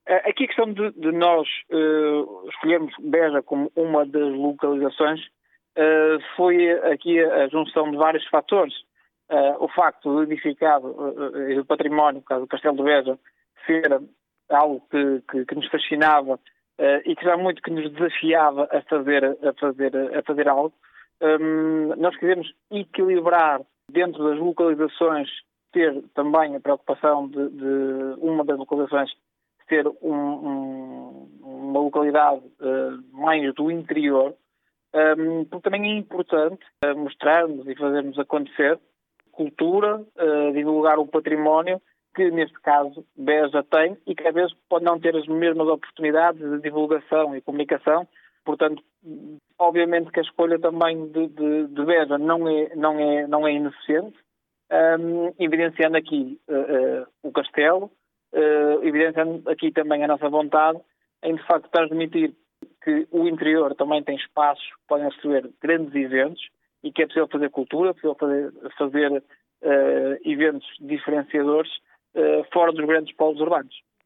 Aqui a questão de nós escolhermos Beja como uma das localizações foi aqui a junção de vários fatores. O facto do edificado e do património, no caso do Castelo de Beja, ser algo que nos fascinava e que já muito que nos desafiava a fazer algo. Nós quisemos equilibrar dentro das localizações, ter também a preocupação de uma das localizações ser uma localidade mais do interior, porque também é importante mostrarmos e fazermos acontecer cultura, divulgar o património que, neste caso, Beja tem e que, às vezes, pode não ter as mesmas oportunidades de divulgação e comunicação. Portanto, obviamente que a escolha também de Beja não é inocente, evidenciando aqui o castelo, evidenciando aqui também a nossa vontade em, de facto, transmitir que o interior também tem espaços que podem receber grandes eventos e que é possível fazer cultura, é possível fazer eventos diferenciadores fora dos grandes polos urbanos.